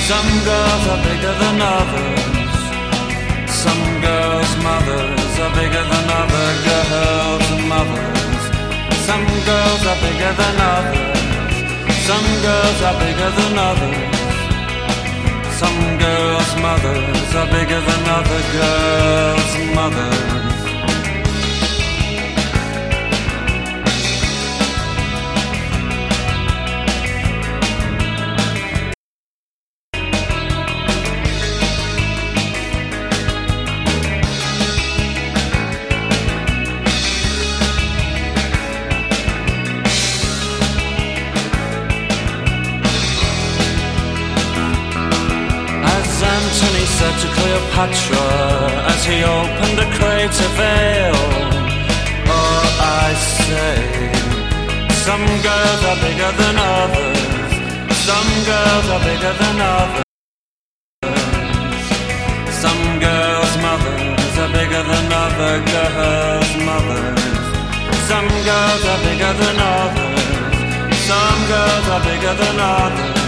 Some girls are bigger than others. Some girls' mothers are bigger than other girls' mothers. Some girls are bigger than others. Some girls are bigger than others. Some girls' mothers are bigger than other girls' mothers. Antony said to Cleopatra as he opened a crater veil, oh, I say, some girls are bigger than others. Some girls are bigger than others. Some girls' mothers are bigger than other girls' mothers. Some girls are bigger than others. Some girls are bigger than others.